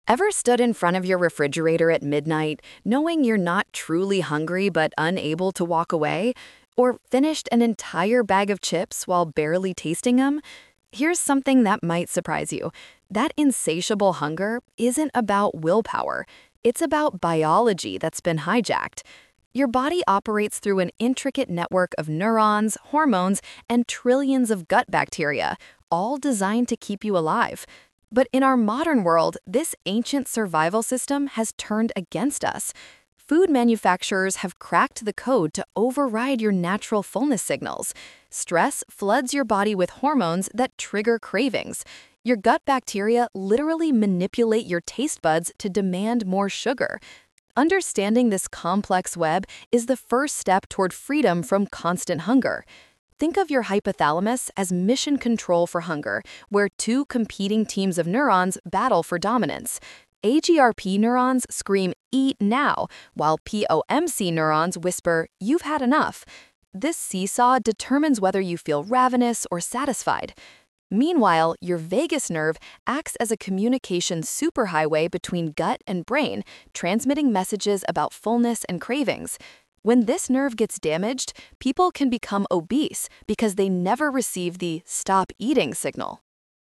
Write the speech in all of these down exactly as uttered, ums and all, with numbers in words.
Ever stood in front of your refrigerator at midnight, knowing you're not truly hungry but unable to walk away? Or finished an entire bag of chips while barely tasting them? Here's something that might surprise you. That insatiable hunger isn't about willpower. It's about biology that's been hijacked. Your body operates through an intricate network of neurons, hormones, and trillions of gut bacteria, all designed to keep you alive. But in our modern world, this ancient survival system has turned against us. Food manufacturers have cracked the code to override your natural fullness signals. Stress floods your body with hormones that trigger cravings. Your gut bacteria literally manipulate your taste buds to demand more sugar. Understanding this complex web is the first step toward freedom from constant hunger. Think of your hypothalamus as mission control for hunger, where two competing teams of neurons battle for dominance. A G R P neurons scream, "Eat now," while P O M C neurons whisper, "You've had enough." This seesaw determines whether you feel ravenous or satisfied. Meanwhile, your vagus nerve acts as a communication superhighway between gut and brain, transmitting messages about fullness and cravings. When this nerve gets damaged, people can become obese because they never receive the "stop eating" signal.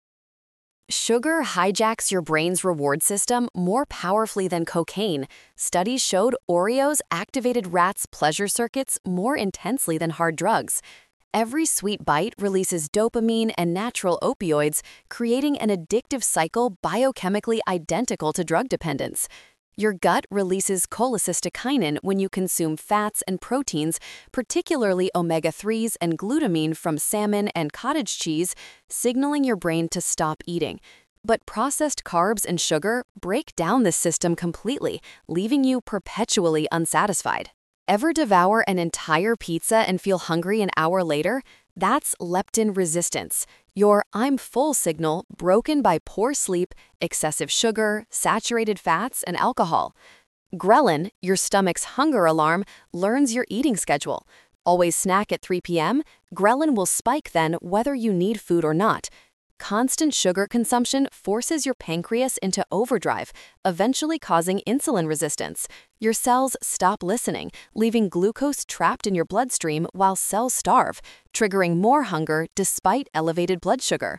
Sugar hijacks your brain's reward system more powerfully than cocaine. Studies showed Oreos activated rats' pleasure circuits more intensely than hard drugs. Every sweet bite releases dopamine and natural opioids, creating an addictive cycle biochemically identical to drug dependence. Your gut releases cholecystokinin when you consume fats and proteins, particularly omega threes and glutamine from salmon and cottage cheese, signaling your brain to stop eating. But processed carbs and sugar break down this system completely, leaving you perpetually unsatisfied. Ever devour an entire pizza and feel hungry an hour later? That's leptin resistance, your "I'm full" signal broken by poor sleep, excessive sugar, saturated fats, and alcohol. Ghrelin, your stomach's hunger alarm, learns your eating schedule. Always snack at three p m? Ghrelin will spike then whether you need food or not. Constant sugar consumption forces your pancreas into overdrive, eventually causing insulin resistance. Your cells stop listening, leaving glucose trapped in your bloodstream while cells starve, triggering more hunger despite elevated blood sugar.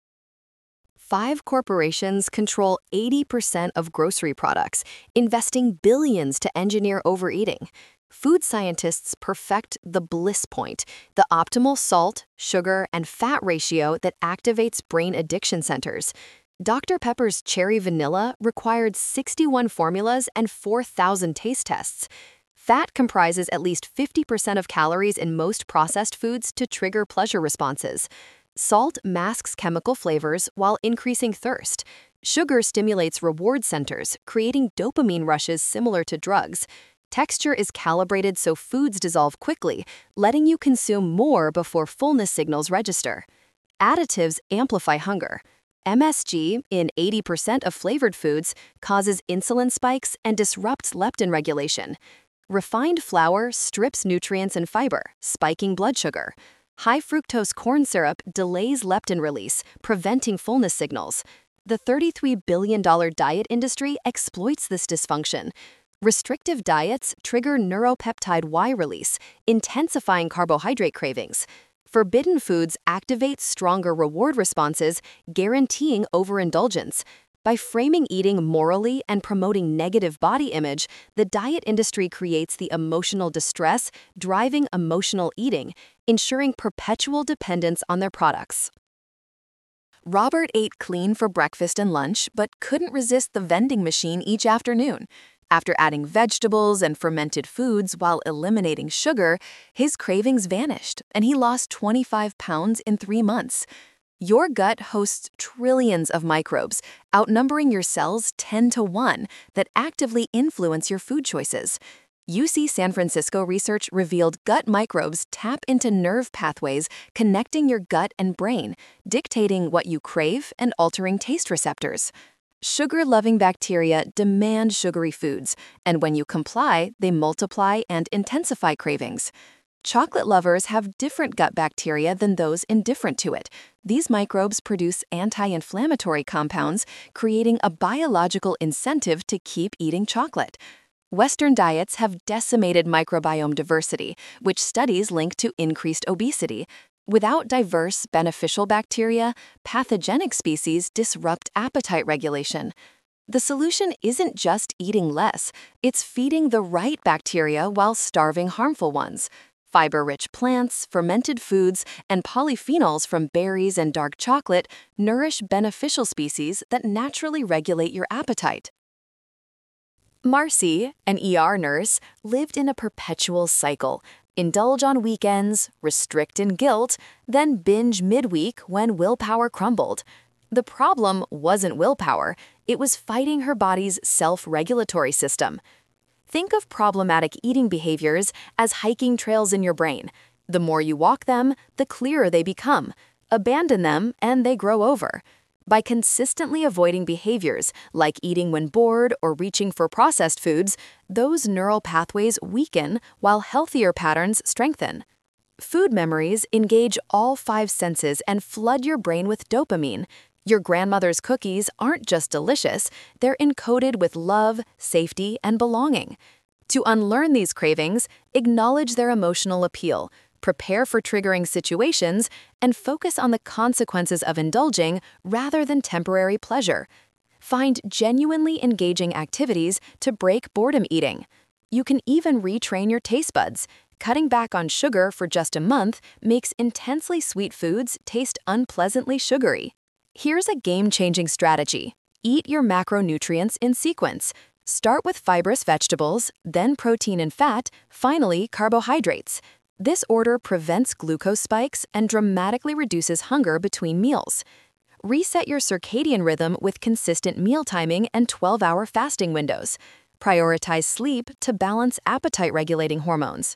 Five corporations control eighty percent of grocery products, investing billions to engineer overeating. Food scientists perfect the bliss point, the optimal salt, sugar, and fat ratio that activates brain addiction centers. Doctor Pepper's Cherry Vanilla required sixty-one formulas and four thousand taste tests. Fat comprises at least fifty percent of calories in most processed foods to trigger pleasure responses. Salt masks chemical flavors while increasing thirst. Sugar stimulates reward centers, creating dopamine rushes similar to drugs. Texture is calibrated so foods dissolve quickly, letting you consume more before fullness signals register. Additives amplify hunger. M S G, in eighty percent of flavored foods, causes insulin spikes and disrupts leptin regulation. Refined flour strips nutrients and fiber, spiking blood sugar. High fructose corn syrup delays leptin release, preventing fullness signals. The thirty-three billion dollars diet industry exploits this dysfunction. Restrictive diets trigger neuropeptide Y release, intensifying carbohydrate cravings. Forbidden foods activate stronger reward responses, guaranteeing overindulgence. By framing eating morally and promoting negative body image, the diet industry creates the emotional distress, driving emotional eating, ensuring perpetual dependence on their products. Robert ate clean for breakfast and lunch, but couldn't resist the vending machine each afternoon. After adding vegetables and fermented foods while eliminating sugar, his cravings vanished, and he lost twenty-five pounds in three months. Your gut hosts trillions of microbes, outnumbering your cells ten to one, that actively influence your food choices. U C San Francisco research revealed gut microbes tap into nerve pathways connecting your gut and brain, dictating what you crave and altering taste receptors. Sugar-loving bacteria demand sugary foods, and when you comply, they multiply and intensify cravings. Chocolate lovers have different gut bacteria than those indifferent to it. These microbes produce anti-inflammatory compounds, creating a biological incentive to keep eating chocolate. Western diets have decimated microbiome diversity, which studies link to increased obesity. Without diverse, beneficial bacteria, pathogenic species disrupt appetite regulation. The solution isn't just eating less, it's feeding the right bacteria while starving harmful ones. Fiber-rich plants, fermented foods, and polyphenols from berries and dark chocolate nourish beneficial species that naturally regulate your appetite. Marcy, an E R nurse, lived in a perpetual cycle. Indulge on weekends, restrict in guilt, then binge midweek when willpower crumbled. The problem wasn't willpower, it was fighting her body's self-regulatory system. Think of problematic eating behaviors as hiking trails in your brain. The more you walk them, the clearer they become. Abandon them, and they grow over. By consistently avoiding behaviors like eating when bored or reaching for processed foods, those neural pathways weaken while healthier patterns strengthen. Food memories engage all five senses and flood your brain with dopamine. Your grandmother's cookies aren't just delicious, they're encoded with love, safety, and belonging. To unlearn these cravings, acknowledge their emotional appeal, prepare for triggering situations, and focus on the consequences of indulging rather than temporary pleasure. Find genuinely engaging activities to break boredom eating. You can even retrain your taste buds. Cutting back on sugar for just a month makes intensely sweet foods taste unpleasantly sugary. Here's a game-changing strategy. Eat your macronutrients in sequence. Start with fibrous vegetables, then protein and fat, finally carbohydrates. This order prevents glucose spikes and dramatically reduces hunger between meals. Reset your circadian rhythm with consistent meal timing and twelve-hour fasting windows. Prioritize sleep to balance appetite-regulating hormones.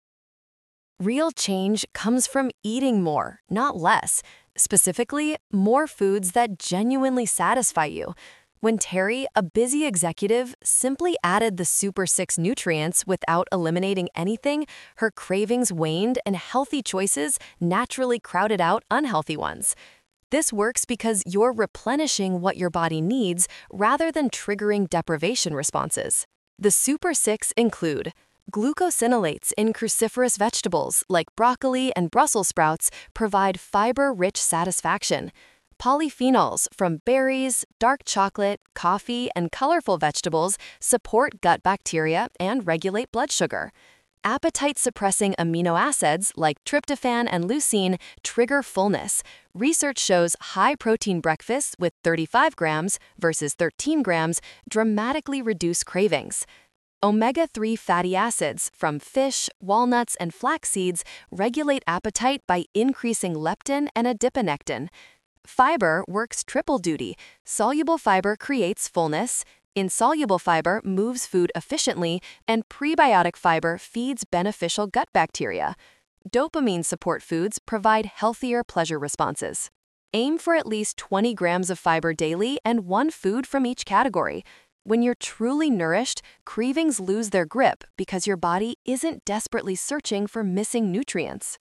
Real change comes from eating more, not less. Specifically, more foods that genuinely satisfy you. When Terry, a busy executive, simply added the Super six nutrients without eliminating anything, her cravings waned and healthy choices naturally crowded out unhealthy ones. This works because you're replenishing what your body needs rather than triggering deprivation responses. The Super six include glucosinolates in cruciferous vegetables like broccoli and Brussels sprouts provide fiber-rich satisfaction. Polyphenols from berries, dark chocolate, coffee, and colorful vegetables support gut bacteria and regulate blood sugar. Appetite-suppressing amino acids like tryptophan and leucine trigger fullness. Research shows high-protein breakfasts with thirty-five grams versus thirteen grams dramatically reduce cravings. omega three fatty acids from fish, walnuts, and flax seeds regulate appetite by increasing leptin and adiponectin. Fiber works triple duty. Soluble fiber creates fullness, insoluble fiber moves food efficiently, and prebiotic fiber feeds beneficial gut bacteria. Dopamine support foods provide healthier pleasure responses. Aim for at least twenty grams of fiber daily and one food from each category. When you're truly nourished, cravings lose their grip because your body isn't desperately searching for missing nutrients.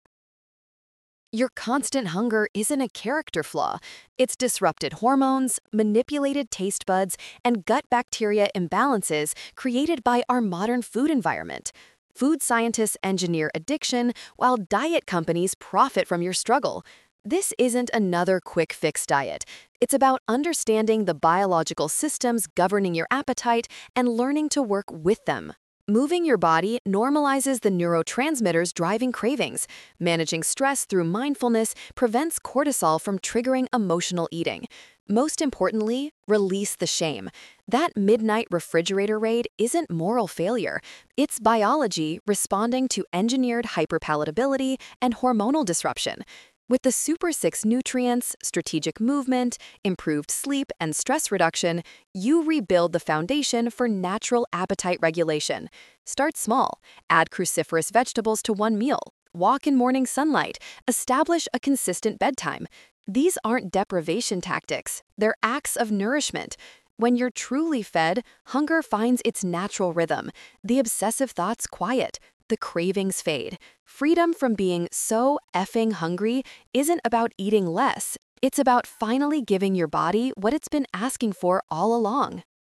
Your constant hunger isn't a character flaw. It's disrupted hormones, manipulated taste buds, and gut bacteria imbalances created by our modern food environment. Food scientists engineer addiction, while diet companies profit from your struggle. This isn't another quick fix diet. It's about understanding the biological systems governing your appetite and learning to work with them. Moving your body normalizes the neurotransmitters driving cravings. Managing stress through mindfulness prevents cortisol from triggering emotional eating. Most importantly, release the shame. That midnight refrigerator raid isn't moral failure. It's biology responding to engineered hyperpalatability and hormonal disruption. With the Super six nutrients, strategic movement, improved sleep, and stress reduction, you rebuild the foundation for natural appetite regulation. Start small. Add cruciferous vegetables to one meal. Walk in morning sunlight. Establish a consistent bedtime. These aren't deprivation tactics. They're acts of nourishment. When you're truly fed, hunger finds its natural rhythm. The obsessive thoughts quiet. the cravings fade. Freedom from being so effing hungry isn't about eating less. It's about finally giving your body what it's been asking for all along.